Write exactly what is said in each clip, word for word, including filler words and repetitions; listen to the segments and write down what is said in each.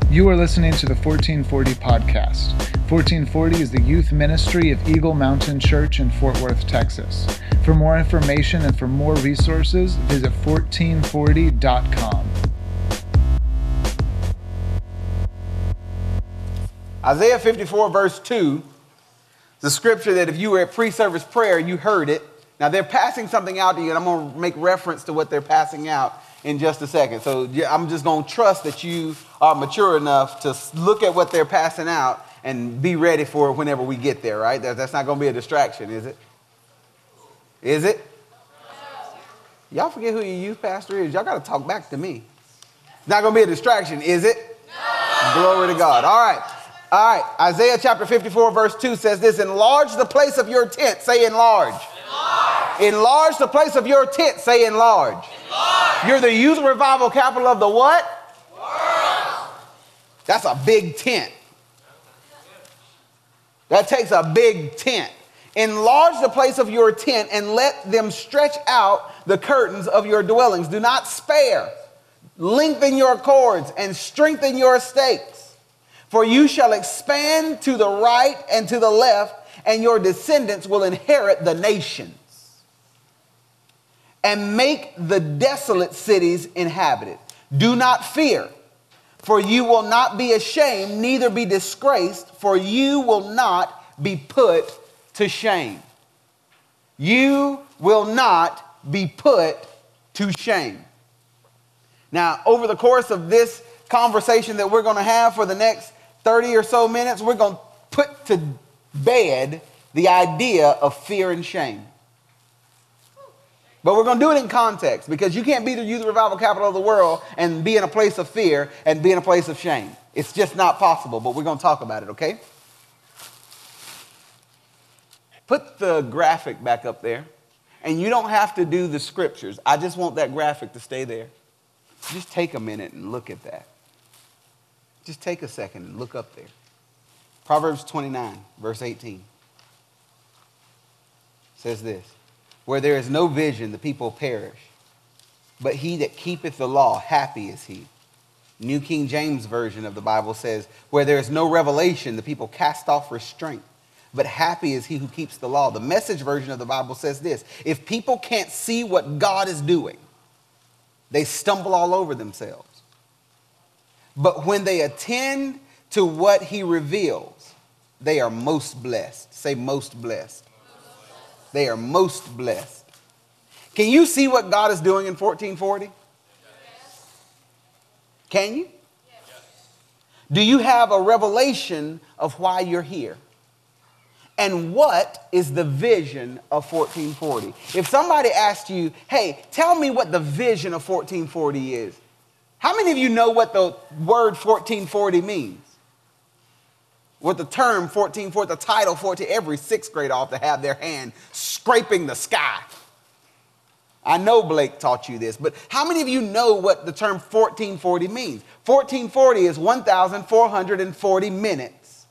You are listening to the fourteen forty podcast. fourteen forty is the youth ministry of Eagle Mountain Church in Fort Worth, Texas. For more information and for more resources, visit fourteen forty dot com. Isaiah fifty-four verse two, the scripture that if you were at pre-service prayer, you heard it. Now they're passing something out to you, and I'm going to make reference to what they're passing out in just a second. So I'm just going to trust that you are mature enough to look at what they're passing out and be ready for it whenever we get there, right? That's not going to be a distraction, is it? Is it? Y'all forget who your youth pastor is. Y'all got to talk back to me. It's not going to be a distraction, is it? No. Glory to God. All right. All right. Isaiah chapter fifty-four verse two says this: enlarge the place of your tent. Say enlarge. Enlarge. Enlarge the place of your tent. Say enlarge. Enlarge. You're the youth revival capital of the what? World. That's a big tent. That takes a big tent. Enlarge the place of your tent and let them stretch out the curtains of your dwellings. Do not spare. Lengthen your cords and strengthen your stakes. For you shall expand to the right and to the left, and your descendants will inherit the nations and make the desolate cities inhabited. Do not fear, for you will not be ashamed, neither be disgraced, for you will not be put to shame. You will not be put to shame. Now, over the course of this conversation that we're going to have for the next thirty or so minutes, we're going to put to bed the idea of fear and shame. But we're going to do it in context, because you can't be the youth revival capital of the world and be in a place of fear and be in a place of shame. It's just not possible, but we're going to talk about it, okay? Put the graphic back up there, and you don't have to do the scriptures. I just want that graphic to stay there. Just take a minute and look at that. Just take a second and look up there. Proverbs twenty-nine, verse eighteen says this: where there is no vision, the people perish, but he that keepeth the law, happy is he. New King James Version of the Bible says, where there is no revelation, the people cast off restraint, but happy is he who keeps the law. The Message version of the Bible says this: if people can't see what God is doing, they stumble all over themselves. But when they attend to what he reveals, they are most blessed. Say most blessed. They are most blessed. Can you see what God is doing in fourteen forty? Yes. Can you? Yes. Do you have a revelation of why you're here? And what is the vision of fourteen forty? If somebody asked you, hey, tell me what the vision of fourteen forty is, how many of you know what the word fourteen forty means? What the term fourteen forty, the title fourteen, every sixth grader ought to have their hand scraping the sky. I know Blake taught you this, but how many of you know what the term fourteen forty means? fourteen forty is one thousand four hundred forty minutes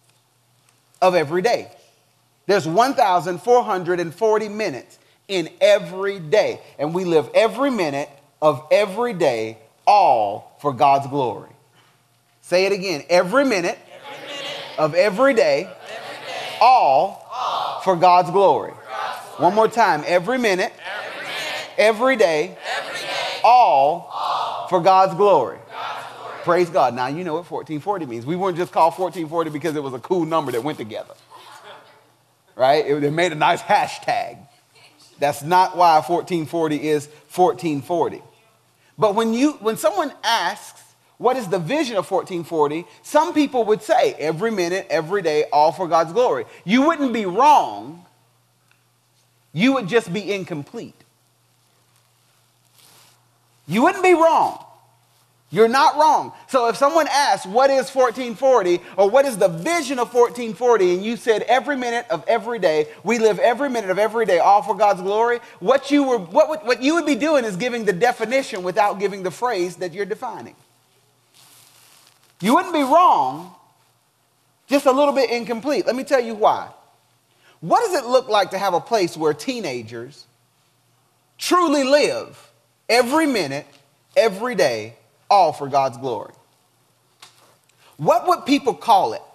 of every day. There's one thousand four hundred forty minutes in every day, and we live every minute of every day, all for God's glory. Say it again. Every minute, every minute of every day, every day all, all for God's glory. For God's glory. One more time. Every minute, every, minute, every, day, every day, all, all for God's glory. God's glory. Praise God. Now you know what fourteen forty means. We weren't just called fourteen forty because it was a cool number that went together. Right? It, it made a nice hashtag. That's not why fourteen forty is fourteen forty. But when you when someone asks, what is the vision of fourteen forty? Some people would say, every minute, every day, all for God's glory. You wouldn't be wrong. You would just be incomplete. You wouldn't be wrong. You're not wrong. So if someone asks, what is fourteen forty, or what is the vision of fourteen forty, and you said every minute of every day, we live every minute of every day, all for God's glory, what you were, what, would, what you would be doing is giving the definition without giving the phrase that you're defining. You wouldn't be wrong, just a little bit incomplete. Let me tell you why. What does it look like to have a place where teenagers truly live every minute, every day, all for God's glory? what would people call it?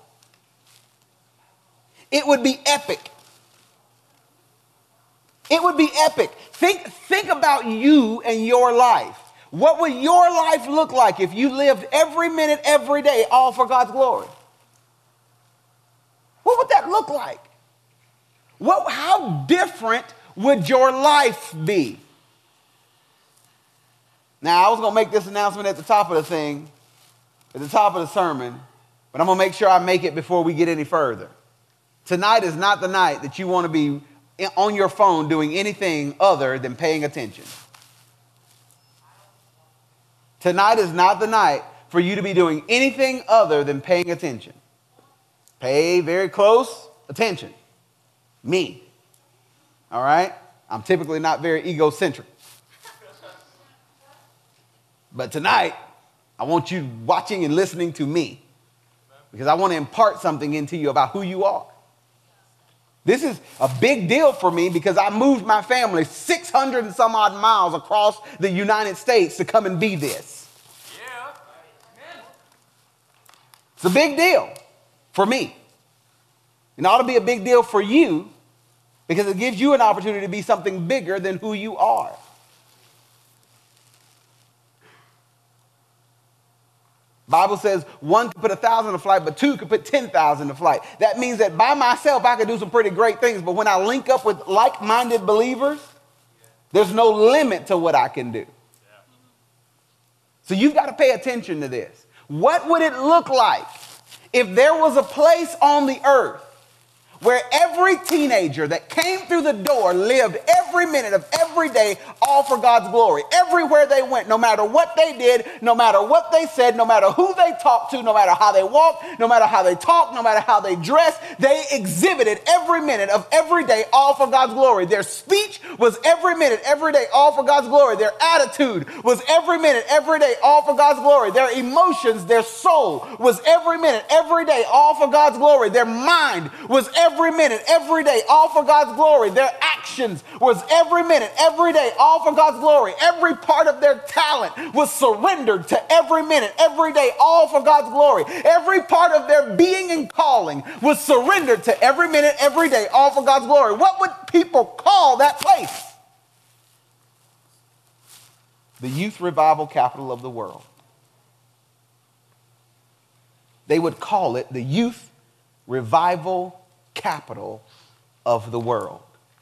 It would be epic. It would be epic. Think, think about you and your life. What would your life look like if you lived every minute, every day, all for God's glory? What would that look like? What, how different would your life be? Now, I was going to make this announcement at the top of the thing, at the top of the sermon, but I'm going to make sure I make it before we get any further. Tonight is not the night that you want to be on your phone doing anything other than paying attention. Tonight is not the night for you to be doing anything other than paying attention. Pay very close attention. Me. All right? I'm typically not very egocentric. But tonight, I want you watching and listening to me because I want to impart something into you about who you are. This is a big deal for me because I moved my family six hundred and some odd miles across the United States to come and be this. Yeah. It's a big deal for me. It ought to be a big deal for you because it gives you an opportunity to be something bigger than who you are. Bible says one could put a thousand to flight, but two could put ten thousand to flight. That means that by myself, I could do some pretty great things. But when I link up with like-minded believers, there's no limit to what I can do. So you've got to pay attention to this. What would it look like if there was a place on the earth where every teenager that came through the door lived every minute of every day all for God's glory? Everywhere they went, no matter what they did, no matter what they said, no matter who they talked to, no matter how they walked, no matter how they talked, no matter how they dressed, they exhibited every minute of every day all for God's glory. Their speech was every minute, every day all for God's glory. Their attitude was every minute, every day all for God's glory. Their emotions, their soul was every minute, every day all for God's glory. Their mind was every Every minute, every day, all for God's glory. Their actions was every minute, every day, all for God's glory. Every part of their talent was surrendered to every minute, every day, all for God's glory. Every part of their being and calling was surrendered to every minute, every day, all for God's glory. What would people call that place? The youth revival capital of the world. They would call it the youth revival capital of the world.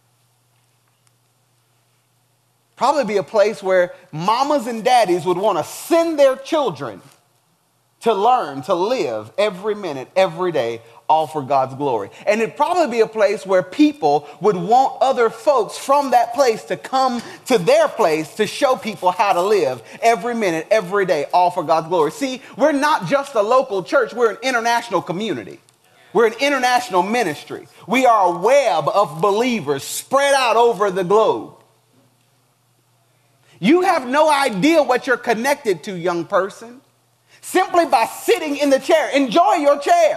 Probably be a place where mamas and daddies would want to send their children to learn to live every minute, every day, all for God's glory. And it'd probably be a place where people would want other folks from that place to come to their place to show people how to live every minute, every day, all for God's glory. See, we're not just a local church, we're an international community. We're an international ministry. We are a web of believers spread out over the globe. You have no idea what you're connected to, young person, simply by sitting in the chair. Enjoy your chair.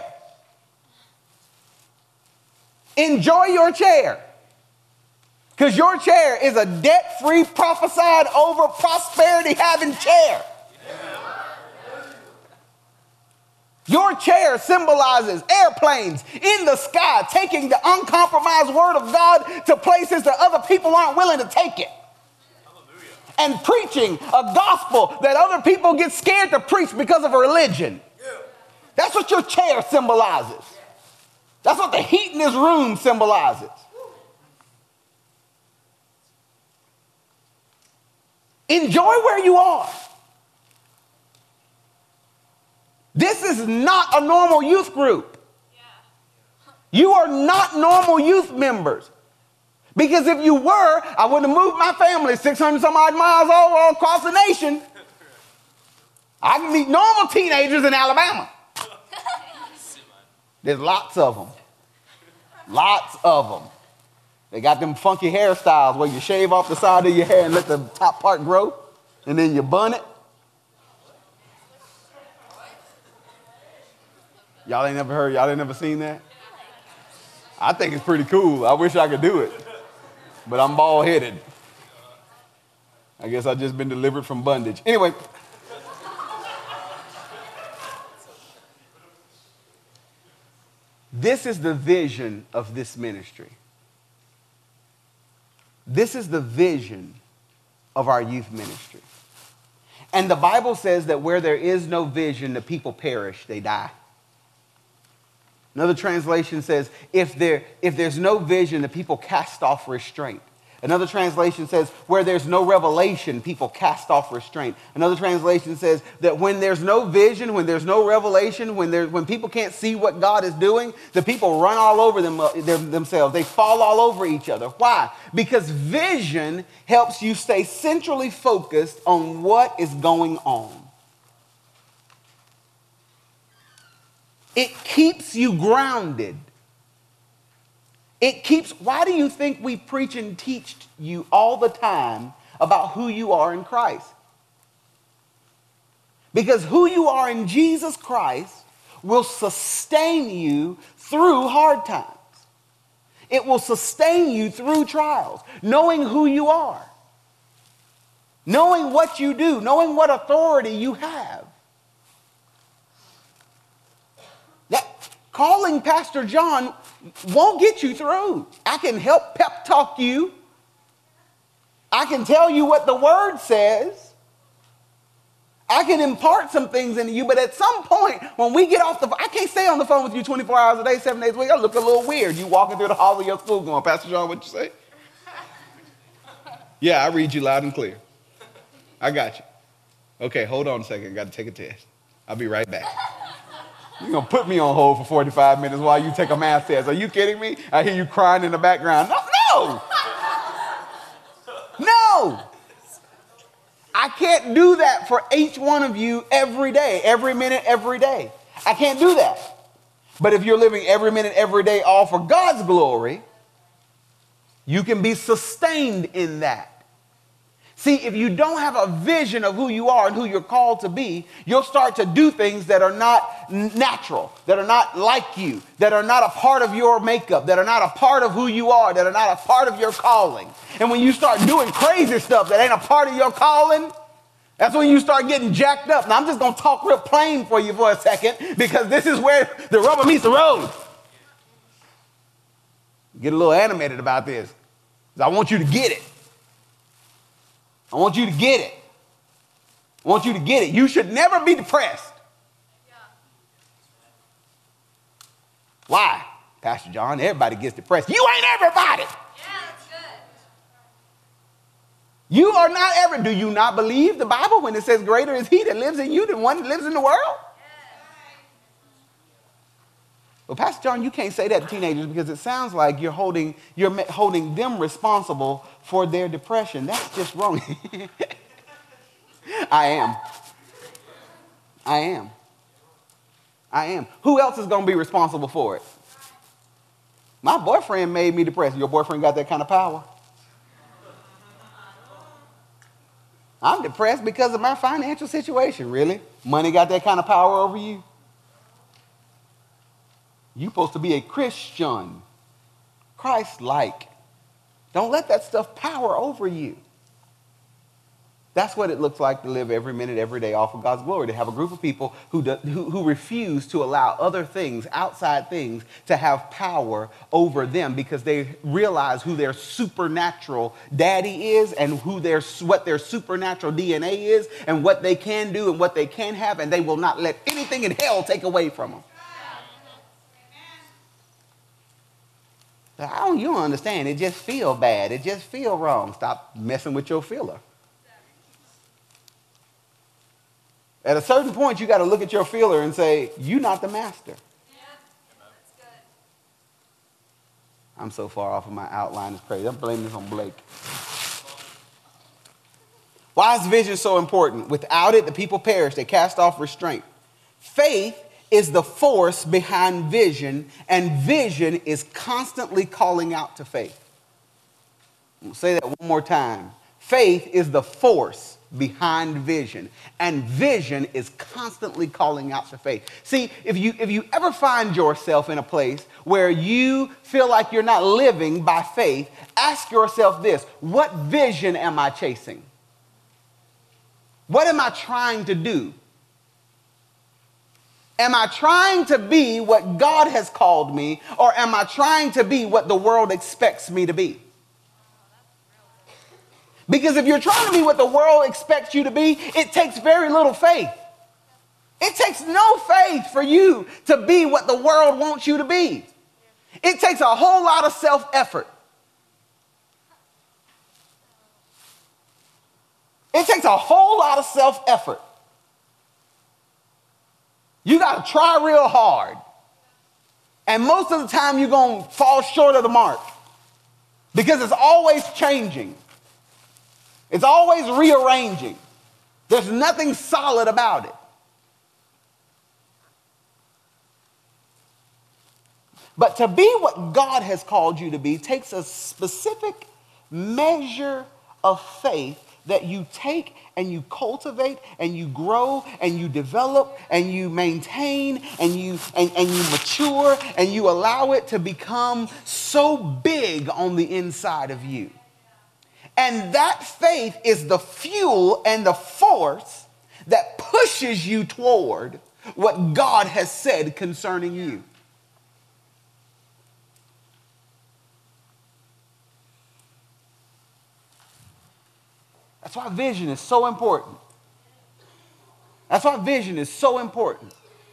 Enjoy your chair. Because your chair is a debt-free, prophesied over, prosperity-having chair. Your chair symbolizes airplanes in the sky, taking the uncompromised word of God to places that other people aren't willing to take it. Hallelujah. And preaching a gospel that other people get scared to preach because of religion. Yeah. That's what your chair symbolizes. That's what the heat in this room symbolizes. Enjoy where you are. This is not a normal youth group. You are not normal youth members. Because if you were, I would have moved my family six hundred some odd miles all across the nation. I can meet normal teenagers in Alabama. There's lots of them. Lots of them. They got them funky hairstyles where you shave off the side of your hair and let the top part grow, and then you bun it. Y'all ain't never heard, y'all ain't never seen that? I think it's pretty cool. I wish I could do it, but I'm bald-headed. I guess I've just been delivered from bondage. Anyway. This is the vision of this ministry. This is the vision of our youth ministry. And the Bible says that where there is no vision, the people perish, they die. Another translation says, if, there, if there's no vision, the people cast off restraint. Another translation says, where there's no revelation, people cast off restraint. Another translation says that when there's no vision, when there's no revelation, when, there, when people can't see what God is doing, the people run all over them, them, themselves. They fall all over each other. Why? Because vision helps you stay centrally focused on what is going on. It keeps you grounded. It keeps, why do you think we preach and teach you all the time about who you are in Christ? Because who you are in Jesus Christ will sustain you through hard times. It will sustain you through trials. Knowing who you are, knowing what you do, knowing what authority you have. That calling Pastor John won't get you through. I can help pep talk you. I can tell you what the word says. I can impart some things into you, but at some point, when we get off the phone, I can't stay on the phone with you twenty-four hours a day, seven days a week. I look a little weird. You walking through the hall of your school going, Pastor John, what'd you say? Yeah, I read you loud and clear. I got you. Okay, hold on a second. I got to take a test. I'll be right back. You're going to put me on hold for forty-five minutes while you take a math test. Are you kidding me? I hear you crying in the background. No, no. No. I can't do that for each one of you every day, every minute, every day. I can't do that. But if you're living every minute, every day, all for God's glory, you can be sustained in that. See, if you don't have a vision of who you are and who you're called to be, you'll start to do things that are not natural, that are not like you, that are not a part of your makeup, that are not a part of who you are, that are not a part of your calling. And when you start doing crazy stuff that ain't a part of your calling, that's when you start getting jacked up. Now, I'm just going to talk real plain for you for a second, because this is where the rubber meets the road. Get a little animated about this, because I want you to get it. I want you to get it. I want you to get it. You should never be depressed. Yeah. Why? Pastor John, everybody gets depressed. You ain't everybody. Yeah, that's good. You are not ever. Do you not believe the Bible when it says greater is he that lives in you than one that lives in the world? Well, Pastor John, you can't say that to teenagers because it sounds like you're holding, you're holding them responsible for their depression. That's just wrong. I am. I am. I am. Who else is going to be responsible for it? My boyfriend made me depressed. Your boyfriend got that kind of power? I'm depressed because of my financial situation. Really? Money got that kind of power over you? You're supposed to be a Christian, Christ-like. Don't let that stuff power over you. That's what it looks like to live every minute, every day off of God's glory, to have a group of people who, do, who, who refuse to allow other things, outside things, to have power over them because they realize who their supernatural daddy is and who their, what their supernatural D N A is and what they can do and what they can have, and they will not let anything in hell take away from them. I don't, you don't understand. It just feel bad. It just feel wrong. Stop messing with your feeler. At a certain point, you got to look at your feeler and say, you're not the master. Yeah, that's good. I'm so far off of my outline. It's crazy. I'm blaming this on Blake. Why is vision so important? Without it, the people perish. They cast off restraint. Faith is the force behind vision, and vision is constantly calling out to faith. I'm going to say that one more time. Faith is the force behind vision, and vision is constantly calling out to faith. See, if you, if you ever find yourself in a place where you feel like you're not living by faith, ask yourself this: what vision am I chasing? What am I trying to do? Am I trying to be what God has called me, or am I trying to be what the world expects me to be? Because if you're trying to be what the world expects you to be, it takes very little faith. It takes no faith for you to be what the world wants you to be. It takes a whole lot of self-effort. It takes a whole lot of self-effort. You got to try real hard. And most of the time you're going to fall short of the mark because it's always changing. It's always rearranging. There's nothing solid about it. But to be what God has called you to be takes a specific measure of faith that you take and you cultivate and you grow and you develop and you maintain and you and, and you mature and you allow it to become so big on the inside of you. And that faith is the fuel and the force that pushes you toward what God has said concerning you. That's why vision is so important. That's why vision is so important.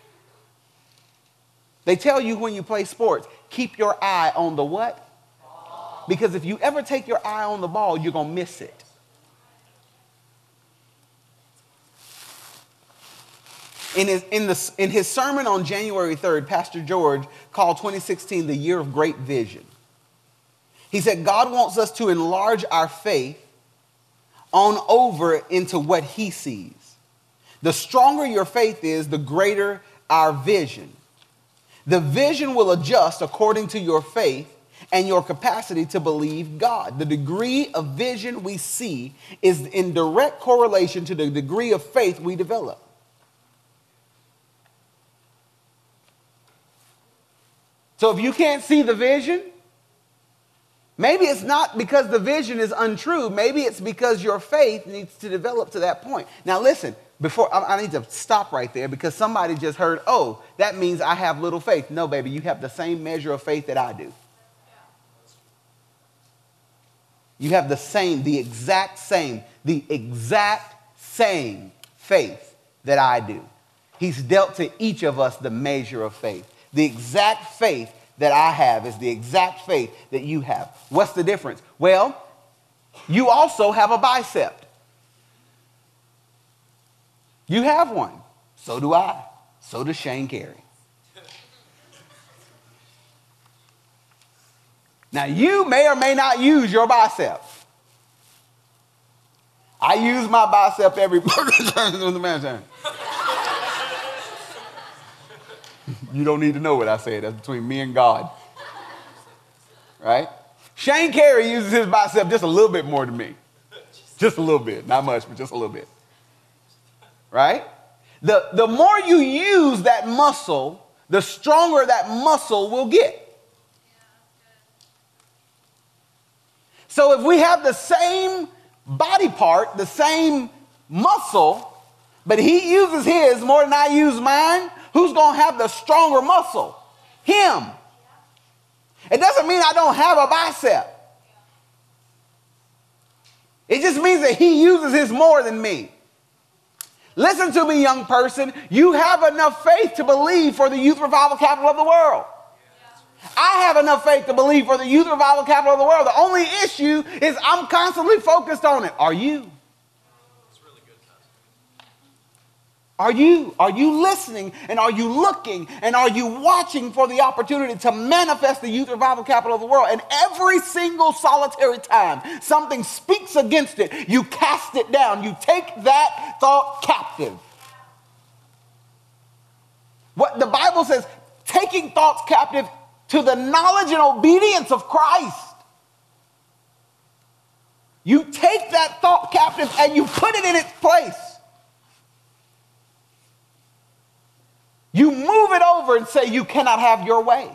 They tell you when you play sports, keep your eye on the what? Ball. Because if you ever take your eye on the ball, you're going to miss it. In his, in, the, in his sermon on January third, Pastor George called twenty sixteen the year of great vision. He said, God wants us to enlarge our faith on over into what he sees. The stronger your faith is, the greater our vision. The vision will adjust according to your faith and your capacity to believe God. The degree of vision we see is in direct correlation to the degree of faith we develop. So if you can't see the vision, maybe it's not because the vision is untrue. Maybe it's because your faith needs to develop to that point. Now listen, before I, I need to stop right there because somebody just heard, oh, that means I have little faith. No, baby, you have the same measure of faith that I do. You have the same, the exact same, the exact same faith that I do. He's dealt to each of us the measure of faith. The exact faith that I have is the exact faith that you have. What's the difference? Well, you also have a bicep. You have one. So do I. So does Shane Carey. Now, you may or may not use your bicep. I use my bicep every time. You don't need to know what I said. That's between me and God. Right? Shane Carey uses his bicep just a little bit more than me. Just a little bit. Not much, but just a little bit. Right? The, the more you use that muscle, the stronger that muscle will get. So if we have the same body part, the same muscle, but he uses his more than I use mine, who's going to have the stronger muscle? Him. It doesn't mean I don't have a bicep. It just means that he uses his more than me. Listen to me, young person. You have enough faith to believe for the youth revival capital of the world. I have enough faith to believe for the youth revival capital of the world. The only issue is I'm constantly focused on it. Are you? Are you? Are you listening and are you looking and are you watching for the opportunity to manifest the youth revival capital of the world? And every single solitary time something speaks against it, you cast it down. You take that thought captive. What the Bible says, taking thoughts captive to the knowledge and obedience of Christ. You take that thought captive and you put it in its place. You move it over and say you cannot have your way.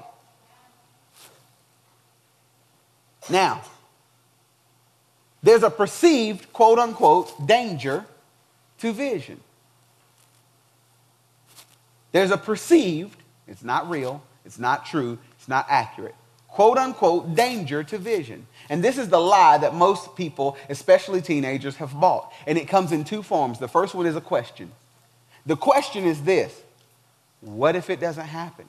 Now, there's a perceived, quote unquote, danger to vision. There's a perceived, it's not real, it's not true, it's not accurate, quote unquote, danger to vision. And this is the lie that most people, especially teenagers, have bought. And it comes in two forms. The first one is a question. The question is this: what if it doesn't happen?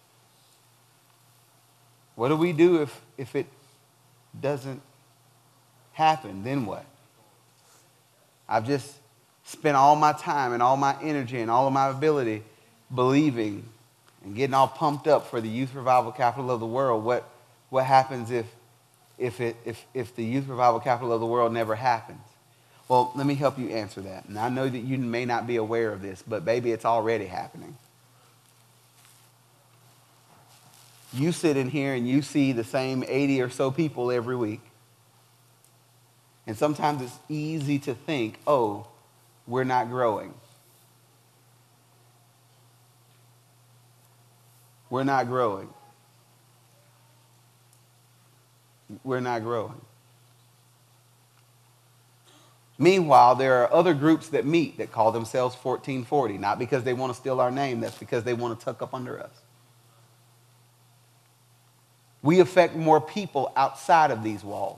What do we do if, if it doesn't happen? Then what? I've just spent all my time and all my energy and all of my ability believing and getting all pumped up for the youth revival capital of the world. What, what happens if, if, it, if, if the youth revival capital of the world never happens? Well, let me help you answer that. And I know that you may not be aware of this, but baby, it's already happening. You sit in here and you see the same eighty or so people every week. And sometimes it's easy to think, oh, we're not growing. We're not growing. We're not growing. Meanwhile, there are other groups that meet that call themselves fourteen forty, not because they want to steal our name, that's because they want to tuck up under us. We affect more people outside of these walls.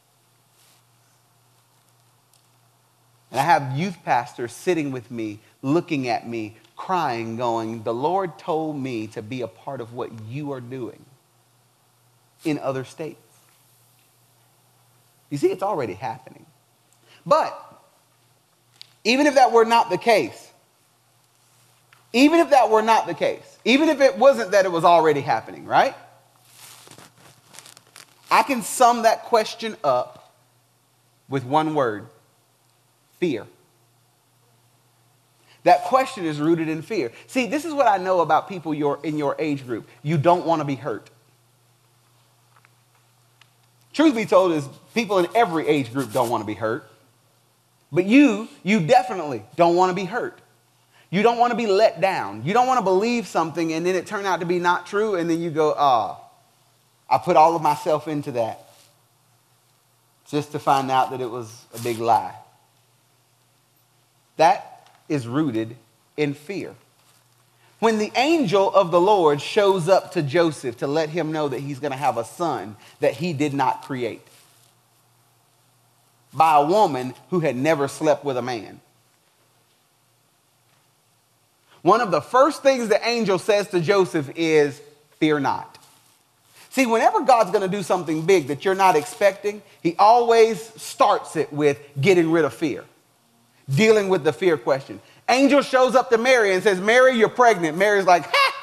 And I have youth pastors sitting with me, looking at me, crying, going, the Lord told me to be a part of what you are doing in other states. You see, it's already happening. But even if that were not the case, even if that were not the case, even if it wasn't that it was already happening, right? I can sum that question up with one word: fear. That question is rooted in fear. See, this is what I know about people your, in your age group. You don't want to be hurt. Truth be told is people in every age group don't want to be hurt. But you, you definitely don't want to be hurt. You don't want to be let down. You don't want to believe something and then it turned out to be not true and then you go, ah, oh, I put all of myself into that just to find out that it was a big lie. That is rooted in fear. When the angel of the Lord shows up to Joseph to let him know that he's going to have a son that he did not create by a woman who had never slept with a man, one of the first things the angel says to Joseph is, fear not. See, whenever God's going to do something big that you're not expecting, he always starts it with getting rid of fear, dealing with the fear question. Angel shows up to Mary and says, Mary, you're pregnant. Mary's like, ha!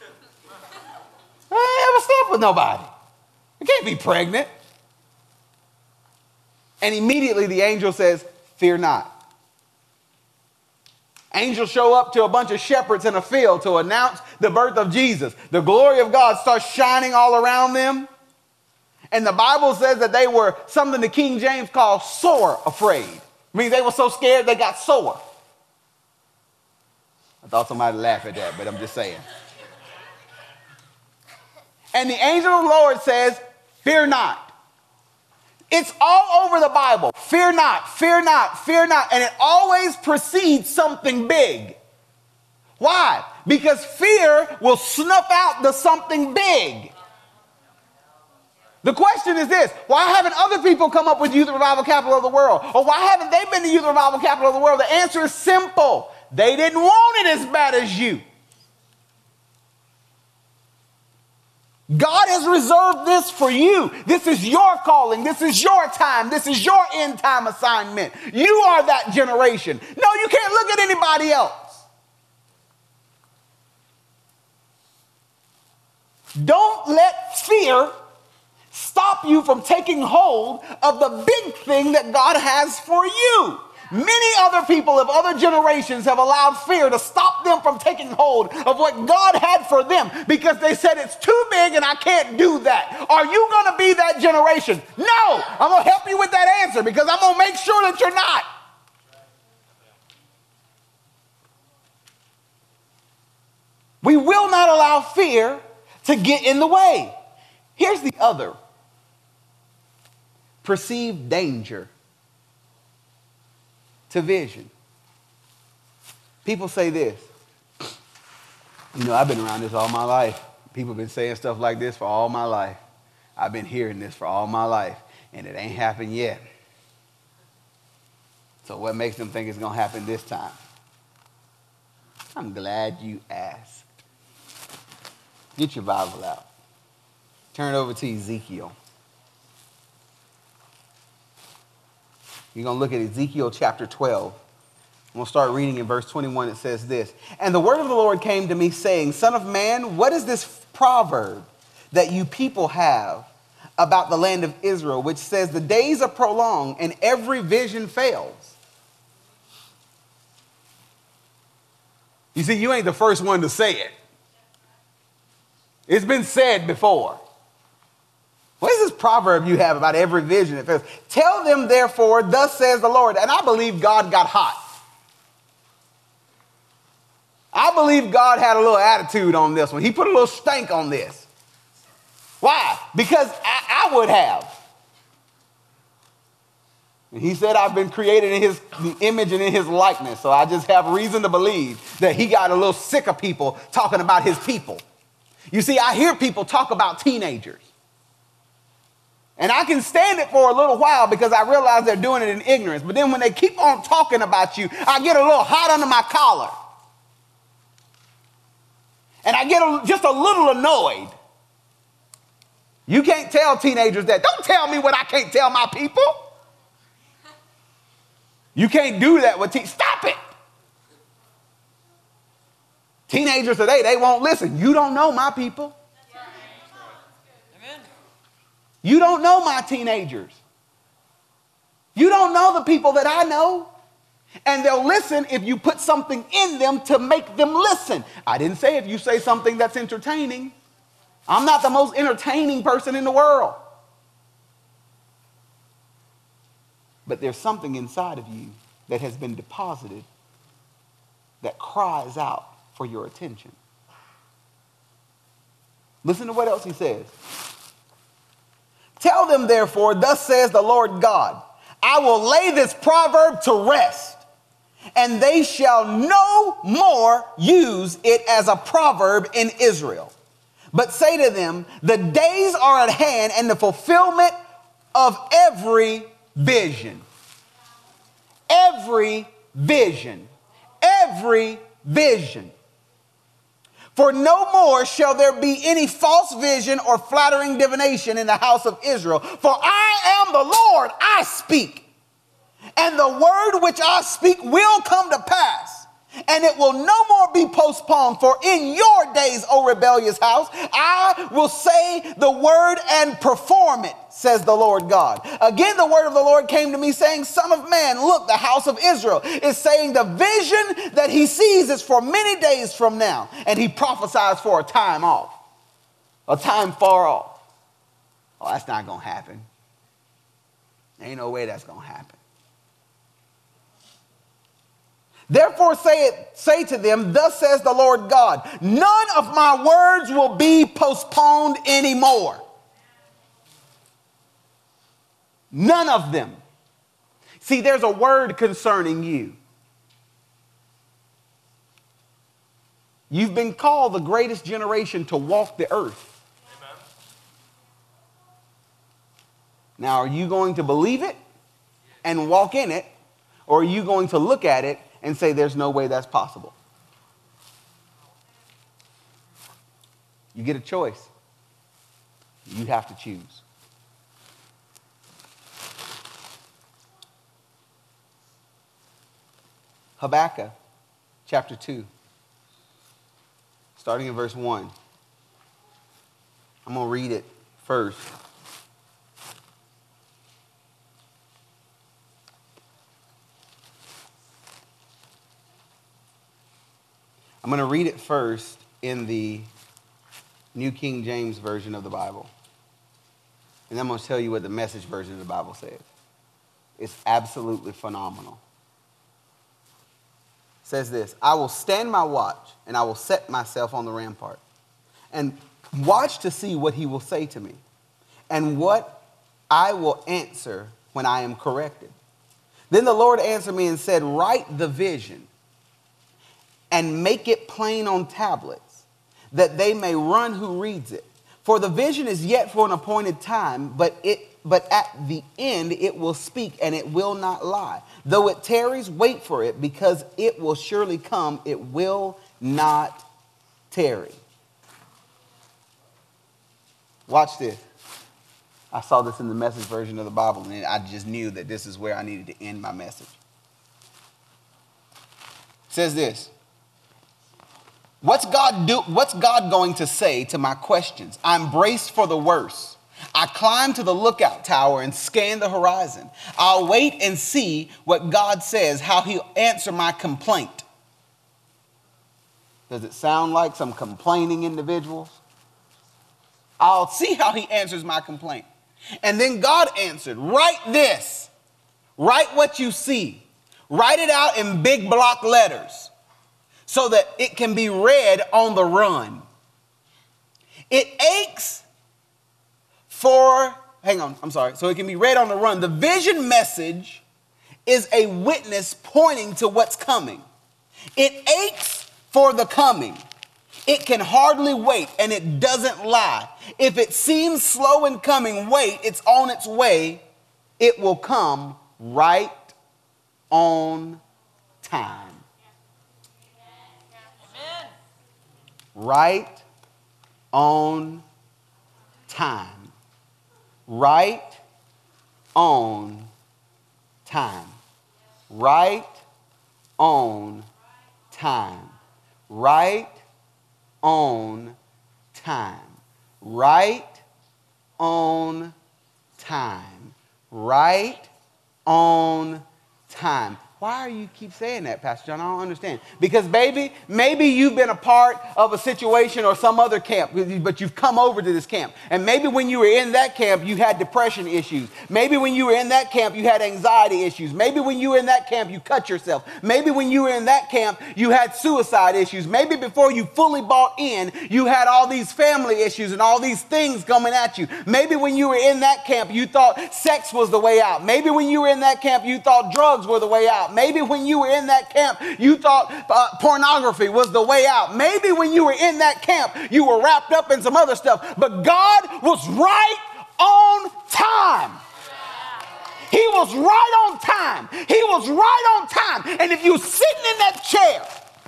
I ain't ever slept with nobody. I can't be pregnant. And immediately the angel says, fear not. Angels show up to a bunch of shepherds in a field to announce the birth of Jesus. The glory of God starts shining all around them. And the Bible says that they were something the King James calls sore afraid. It means they were so scared they got sore. I thought somebody would laugh at that, but I'm just saying. And the angel of the Lord says, fear not. It's all over the Bible. Fear not, fear not, fear not. And it always precedes something big. Why? Because fear will snuff out the something big. The question is this: why haven't other people come up with Youth Revival Capital of the World? Or why haven't they been the Youth Revival Capital of the World? The answer is simple. They didn't want it as bad as you. God has reserved this for you. This is your calling. This is your time. This is your end time assignment. You are that generation. No, you can't look at anybody else. Don't let fear stop you from taking hold of the big thing that God has for you. Many other people of other generations have allowed fear to stop them from taking hold of what God had for them because they said it's too big and I can't do that. Are you going to be that generation? No, I'm going to help you with that answer because I'm going to make sure that you're not. We will not allow fear to get in the way. Here's the other: perceived danger to vision. People say this: You know, I've been around this all my life. People have been saying stuff like this for all my life. I've been hearing this for all my life, and it ain't happened yet. So what makes them think it's going to happen this time? I'm glad you asked. Get your Bible out. Turn over to Ezekiel. You're going to look at Ezekiel chapter twelve. I'm going to start reading in verse twenty-one. It says this. And the word of the Lord came to me saying, Son of man, what is this proverb that you people have about the land of Israel, which says the days are prolonged and every vision fails? You see, you ain't the first one to say it. It's been said before. What is this proverb you have about every vision that fails? Tell them, therefore, thus says the Lord. And I believe God got hot. I believe God had a little attitude on this one. He put a little stank on this. Why? Because I, I would have. And he said, I've been created in his the image and in his likeness. So I just have reason to believe that he got a little sick of people talking about his people. You see, I hear people talk about teenagers. And I can stand it for a little while because I realize they're doing it in ignorance. But then when they keep on talking about you, I get a little hot under my collar. And I get a, just a little annoyed. You can't tell teenagers that. Don't tell me what I can't tell my people. You can't do that with teen. Stop it. Teenagers today, they won't listen. You don't know my people. You don't know my teenagers. You don't know the people that I know. And they'll listen if you put something in them to make them listen. I didn't say if you say something that's entertaining. I'm not the most entertaining person in the world. But there's something inside of you that has been deposited that cries out for your attention. Listen to what else he says. Tell them, therefore, thus says the Lord God, I will lay this proverb to rest, and they shall no more use it as a proverb in Israel. But say to them, the days are at hand and the fulfillment of every vision. Every vision. Every vision. For no more shall there be any false vision or flattering divination in the house of Israel. For I am the Lord, I speak. And the word which I speak will come to pass. And it will no more be postponed. For in your days, O rebellious house, I will say the word and perform it, says the Lord God. Again, the word of the Lord came to me saying, Son of man, look, the house of Israel is saying the vision that he sees is for many days from now. And he prophesies for a time off, a time far off. Oh, that's not going to happen. Ain't no way that's going to happen. Therefore say it, say to them, thus says the Lord God, none of my words will be postponed anymore. None of them. See, there's a word concerning you. You've been called the greatest generation to walk the earth. Amen. Now, are you going to believe it and walk in it, or are you going to look at it and say there's no way that's possible? You get a choice. You have to choose. Habakkuk chapter two, starting in verse one. I'm going to read it first. I'm going to read it first in the New King James Version of the Bible. And I'm going to tell you what the Message version of the Bible says. It's absolutely phenomenal. It says this, I will stand my watch, and I will set myself on the rampart, and watch to see what he will say to me, and what I will answer when I am corrected. Then the Lord answered me and said, write the vision, and make it plain on tablets, that they may run who reads it. For the vision is yet for an appointed time, but it but at the end it will speak, and it will not lie. Though it tarries, wait for it, because it will surely come. It will not tarry. Watch this. I saw this in the Message version of the Bible, and I just knew that this is where I needed to end my message. It says this. What's God do? What's God going to say to my questions? I'm braced for the worst. I climb to the lookout tower and scan the horizon. I'll wait and see what God says, how he'll answer my complaint. Does it sound like some complaining individuals? I'll see how he answers my complaint. And then God answered, write this. Write what you see. Write it out in big block letters so that it can be read on the run. It aches for, hang on, I'm sorry. So it can be read on the run. The vision message is a witness pointing to what's coming. It aches for the coming. It can hardly wait, and it doesn't lie. If it seems slow in coming, wait, it's on its way. It will come right on time. Amen. Right on time. Right on time. Right on time. Right on time. Right on time. Right on time. Why are you keep saying that, Pastor John? I don't understand. Because, baby, maybe you've been a part of a situation or some other camp, but you've come over to this camp. And maybe when you were in that camp, you had depression issues. Maybe when you were in that camp, you had anxiety issues. Maybe when you were in that camp, you cut yourself. Maybe when you were in that camp, you had suicide issues. Maybe before you fully bought in, you had all these family issues and all these things coming at you. Maybe when you were in that camp, you thought sex was the way out. Maybe when you were in that camp, you thought drugs were the way out. Maybe when you were in that camp, you thought uh, pornography was the way out. Maybe when you were in that camp, you were wrapped up in some other stuff. But God was right on time. He was right on time. He was right on time. And if you're sitting in that chair,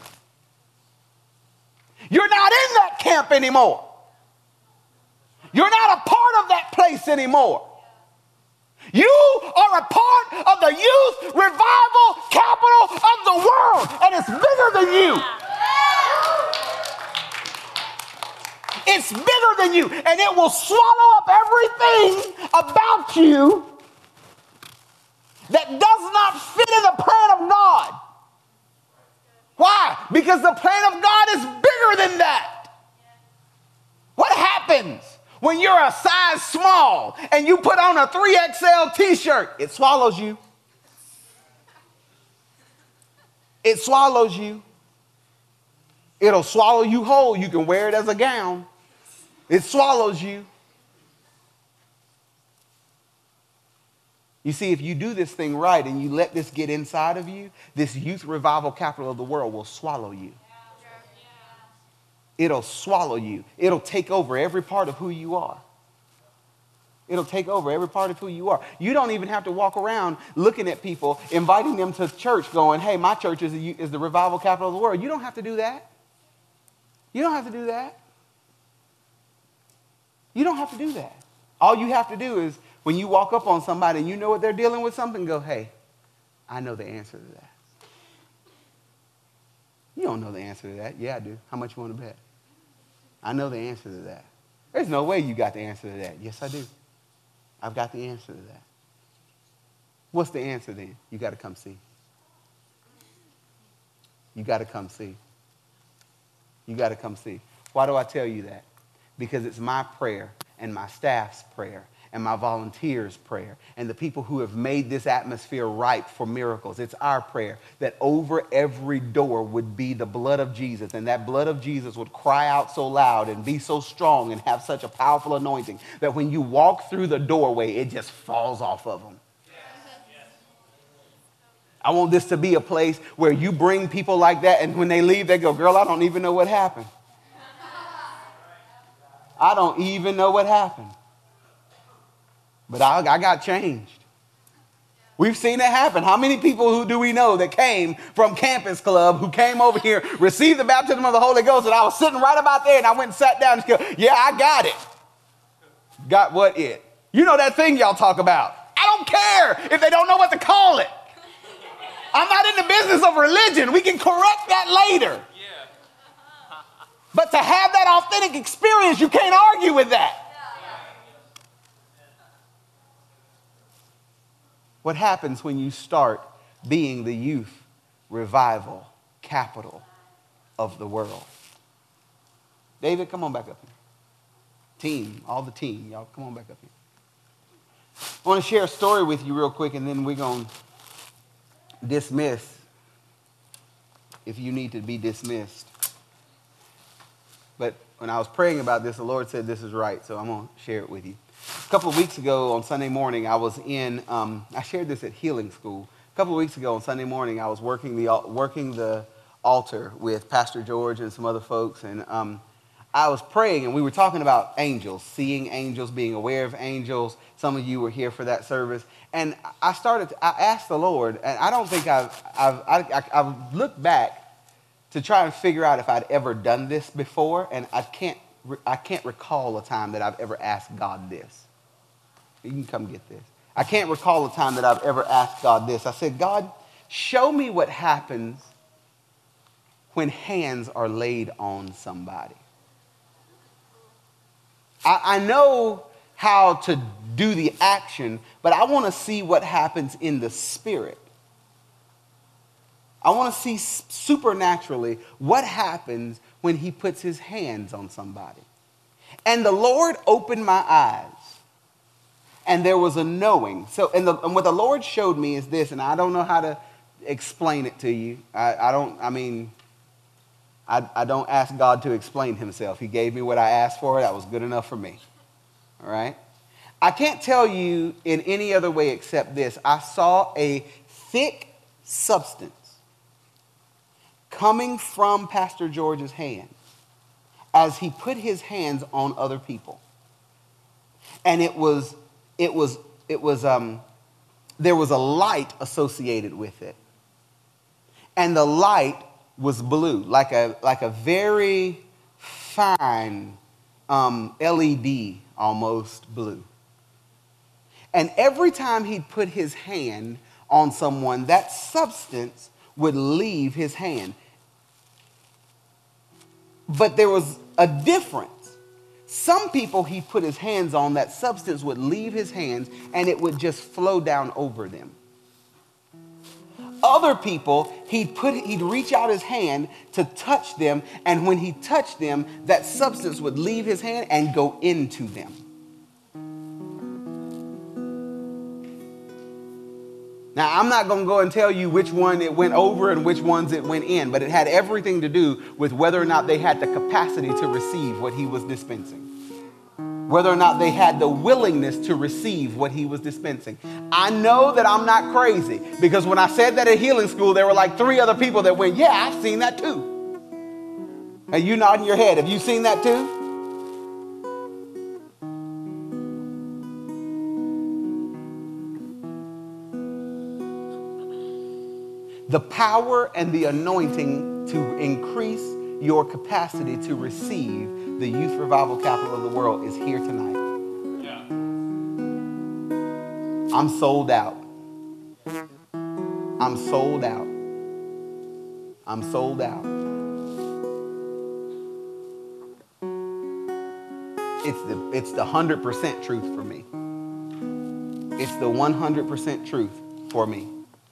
you're not in that camp anymore. You're not a part of that place anymore. You are a part of the youth revival capital of the world, and it's bigger than you. It's bigger than you, and it will swallow up everything about you that does not fit in the plan of God. Why? Because the plan of God is bigger than that. What happens when you're a size small and you put on a three X L t-shirt? It swallows you. It swallows you. It'll swallow you whole. You can wear it as a gown. It swallows you. You see, if you do this thing right and you let this get inside of you, this youth revival capital of the world will swallow you. It'll swallow you. It'll take over every part of who you are. It'll take over every part of who you are. You don't even have to walk around looking at people, inviting them to church, going, hey, my church is, a, is the revival capital of the world. You don't have to do that. You don't have to do that. You don't have to do that. All you have to do is when you walk up on somebody and you know what they're dealing with something, go, hey, I know the answer to that. You don't know the answer to that. Yeah, I do. How much you want to bet? I know the answer to that. There's no way you got the answer to that. Yes, I do. I've got the answer to that. What's the answer then? You got to come see. You got to come see. You got to come see. Why do I tell you that? Because it's my prayer and my staff's prayer and my volunteers' prayer and the people who have made this atmosphere ripe for miracles. It's our prayer that over every door would be the blood of Jesus, and that blood of Jesus would cry out so loud and be so strong and have such a powerful anointing that when you walk through the doorway, it just falls off of them. I want this to be a place where you bring people like that, and when they leave, they go, girl, I don't even know what happened. I don't even know what happened. But I, I got changed. We've seen it happen. How many people who do we know that came from Campus Club, who came over here, received the baptism of the Holy Ghost, and I was sitting right about there, and I went and sat down and go, yeah, I got it. Got what it? You know that thing y'all talk about. I don't care if they don't know what to call it. I'm not in the business of religion. We can correct that later. Yeah. But to have that authentic experience, you can't argue with that. What happens when you start being the youth revival capital of the world? David, come on back up here. Team, all the team, y'all come on back up here. I want to share a story with you real quick, and then we're going to dismiss if you need to be dismissed. But when I was praying about this, the Lord said this is right, so I'm going to share it with you. A couple of weeks ago on Sunday morning, I was in, um, I shared this at Healing School. A couple of weeks ago on Sunday morning, I was working the working the altar with Pastor George and some other folks, and um, I was praying, and we were talking about angels, seeing angels, being aware of angels. Some of you were here for that service, and I started, to, I asked the Lord, and I don't think I've, I've, I, I, I've looked back to try and figure out if I'd ever done this before, and I can't I can't recall a time that I've ever asked God this. You can come get this. I can't recall a time that I've ever asked God this. I said, God, show me what happens when hands are laid on somebody. I, I know how to do the action, but I want to see what happens in the spirit. I want to see supernaturally what happens when he puts his hands on somebody. And the Lord opened my eyes, and there was a knowing. So, and, the, and what the Lord showed me is this, and I don't know how to explain it to you. I, I don't, I mean, I, I don't ask God to explain himself. He gave me what I asked for. That was good enough for me. All right? I can't tell you in any other way except this. I saw a thick substance coming from Pastor George's hand as he put his hands on other people. And it was, it was, it was, um, there was a light associated with it. And the light was blue, like a, like a very fine um, L E D, almost blue. And every time he'd put his hand on someone, that substance would leave his hand. But there was a difference. Some people he put his hands on, that substance would leave his hands and it would just flow down over them. Other people, he'd put, he'd reach out his hand to touch them, and when he touched them, that substance would leave his hand and go into them. Now, I'm not going to go and tell you which one it went over and which ones it went in, but it had everything to do with whether or not they had the capacity to receive what he was dispensing. Whether or not they had the willingness to receive what he was dispensing. I know that I'm not crazy, because when I said that at Healing School, there were like three other people that went, yeah, I've seen that too. And you nodding your head, have you seen that too? The power and the anointing to increase your capacity to receive the youth revival capital of the world is here tonight. Yeah. I'm sold out. I'm sold out. I'm sold out. It's the, it's the one hundred percent truth for me. It's the one hundred percent truth for me.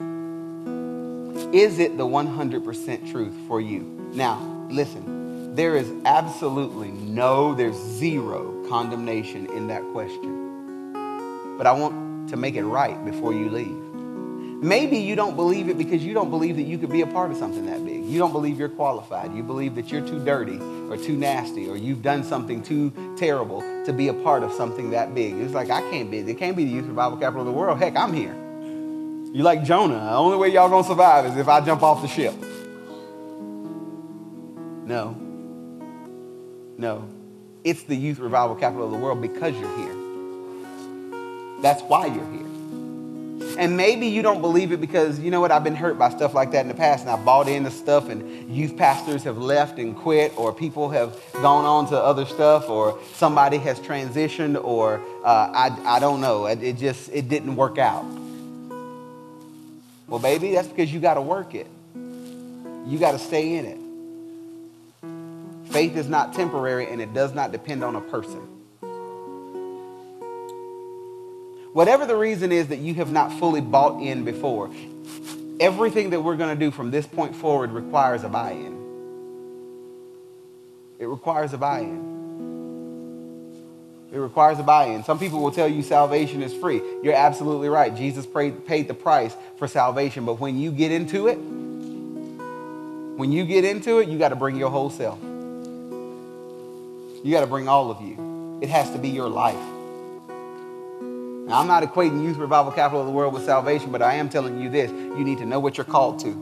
Is it the one hundred percent truth for you? Now, listen, there is absolutely no, there's zero condemnation in that question. But I want to make it right before you leave. Maybe you don't believe it because you don't believe that you could be a part of something that big. You don't believe you're qualified. You believe that you're too dirty or too nasty, or you've done something too terrible to be a part of something that big. It's like, I can't be, it can't be the youth revival capital of the world. Heck, I'm here. You like Jonah. The only way y'all gonna survive is if I jump off the ship. No. No. It's the youth revival capital of the world because you're here. That's why you're here. And maybe you don't believe it because, you know what, I've been hurt by stuff like that in the past, and I bought into stuff, and youth pastors have left and quit, or people have gone on to other stuff, or somebody has transitioned, or uh, I, I don't know. It, it just, it didn't work out. Well, baby, that's because you got to work it. You got to stay in it. Faith is not temporary, and it does not depend on a person. Whatever the reason is that you have not fully bought in before, everything that we're going to do from this point forward requires a buy-in. It requires a buy-in. It requires a buy-in. Some people will tell you salvation is free. You're absolutely right. Jesus paid, paid the price for salvation. But when you get into it, when you get into it, you got to bring your whole self. You got to bring all of you. It has to be your life. Now, I'm not equating youth revival capital of the world with salvation, but I am telling you this. You need to know what you're called to.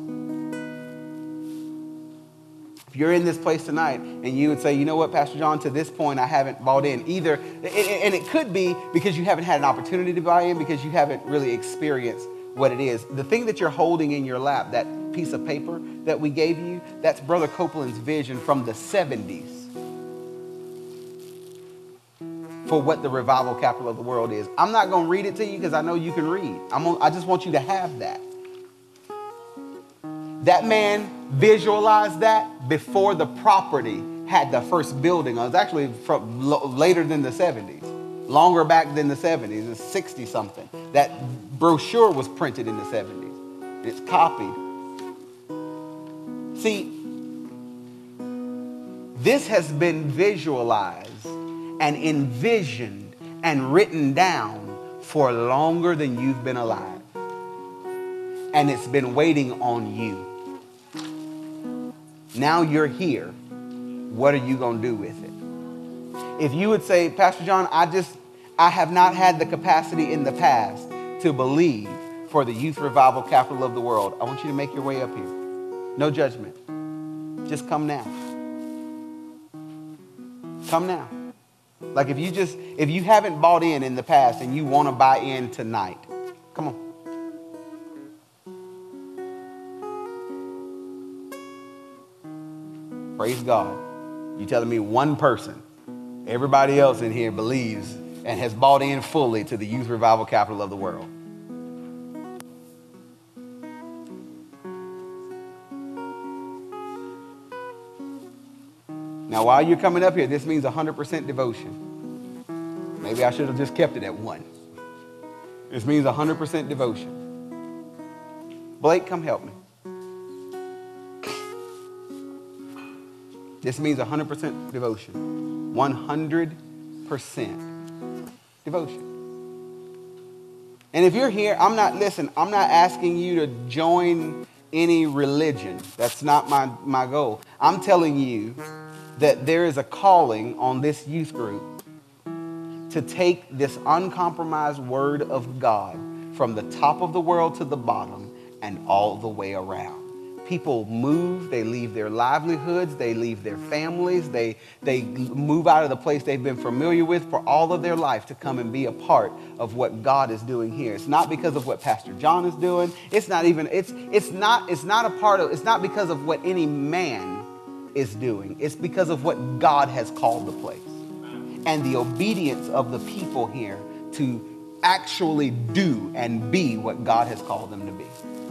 If you're in this place tonight and you would say, you know what, Pastor John, to this point, I haven't bought in either. And it could be because you haven't had an opportunity to buy in, because you haven't really experienced what it is. The thing that you're holding in your lap, that piece of paper that we gave you, that's Brother Copeland's vision from the seventies. For what the revival capital of the world is. I'm not going to read it to you because I know you can read. I'm on, I just want you to have that. That man visualized that before the property had the first building. It was actually from lo- later than the seventies. Longer back than the seventies. It's sixty something. That brochure was printed in the seventies. It's copied. See, this has been visualized and envisioned and written down for longer than you've been alive. And it's been waiting on you. Now you're here. What are you going to do with it? If you would say, Pastor John, I just, I have not had the capacity in the past to believe for the youth revival capital of the world, I want you to make your way up here. No judgment. Just come now. Come now. Like if you just, if you haven't bought in in the past and you want to buy in tonight, come on. Praise God. You're telling me one person, everybody else in here believes and has bought in fully to the youth revival capital of the world. Now, while you're coming up here, this means one hundred percent devotion. Maybe I should have just kept it at one. This means one hundred percent devotion. Blake, come help me. This means one hundred percent devotion. one hundred percent devotion. And if you're here, I'm not, listen, I'm not asking you to join any religion. That's not my, my goal. I'm telling you that there is a calling on this youth group to take this uncompromised word of God from the top of the world to the bottom and all the way around. People move, they leave their livelihoods, they leave their families, they, they move out of the place they've been familiar with for all of their life to come and be a part of what God is doing here. It's not because of what Pastor John is doing. It's not even, it's, it's not, it's not a part of, it's not because of what any man is doing. It's because of what God has called the place and the obedience of the people here to actually do and be what God has called them to be.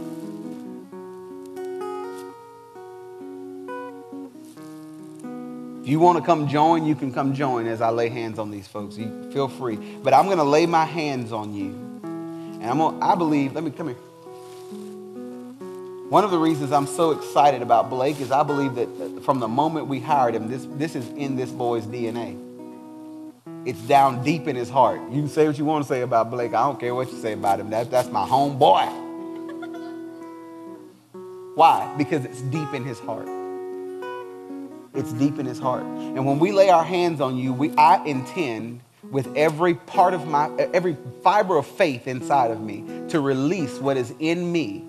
If you want to come join, you can come join as I lay hands on these folks. You feel free. But I'm going to lay my hands on you. And I'm gonna, I believe, let me come here. One of the reasons I'm so excited about Blake is I believe that from the moment we hired him, this, this is in this boy's D N A. It's down deep in his heart. You can say what you want to say about Blake. I don't care what you say about him. That, that's my homeboy. Why? Because it's deep in his heart. It's deep in his heart. And when we lay our hands on you, we, I intend with every part of my, every fiber of faith inside of me to release what is in me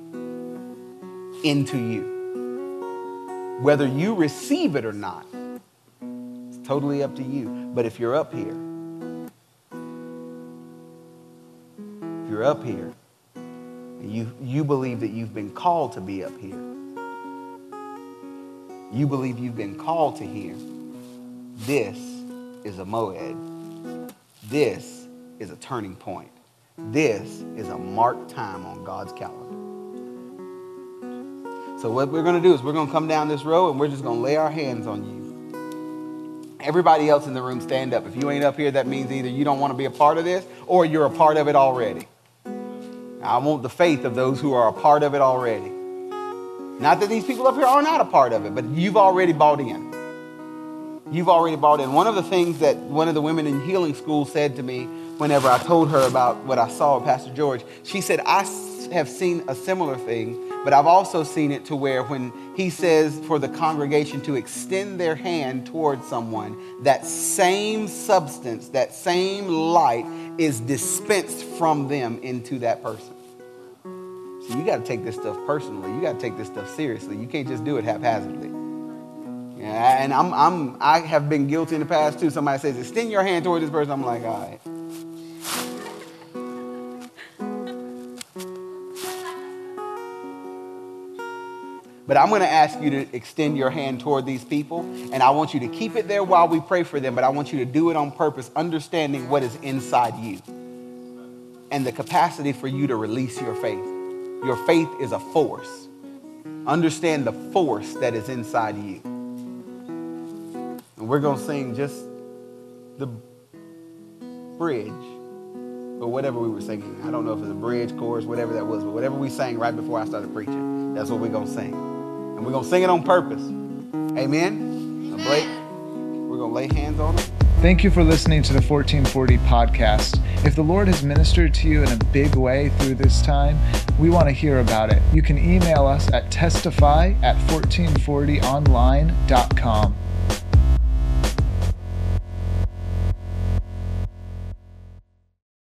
into you. Whether you receive it or not, Totally up to you. But if you're up here, if you're up here, and you, you believe that you've been called to be up here, you believe you've been called to here, this is a moed. This is a turning point. This is a marked time on God's calendar. So what we're going to do is we're going to come down this row and we're just going to lay our hands on you. Everybody else in the room, stand up. If you ain't up here, that means either you don't want to be a part of this or you're a part of it already. I want the faith of those who are a part of it already. Not that these people up here are not a part of it, but you've already bought in. You've already bought in. One of the things that one of the women in healing school said to me whenever I told her about what I saw with Pastor George, she said, I have seen a similar thing, but I've also seen it to where when he says for the congregation to extend their hand towards someone, that same substance, that same light is dispensed from them into that person. So you got to take this stuff personally. You got to take this stuff seriously. You can't just do it haphazardly. Yeah, and I'm, I'm, I have been guilty in the past too. Somebody says, extend your hand towards this person. I'm like, all right. But I'm going to ask you to extend your hand toward these people, and I want you to keep it there while we pray for them, but I want you to do it on purpose, understanding what is inside you and the capacity for you to release your faith. Your faith is a force. Understand the force that is inside you. And we're going to sing just the bridge or whatever we were singing. I don't know if it's a bridge, chorus, whatever that was, but whatever we sang right before I started preaching, that's what we're going to sing. And we're going to sing it on purpose. Amen? Amen. Now, Blake, we're going to lay hands on it. Thank you for listening to the fourteen forty podcast. If the Lord has ministered to you in a big way through this time, we want to hear about it. You can email us at testify at fourteen forty online dot com.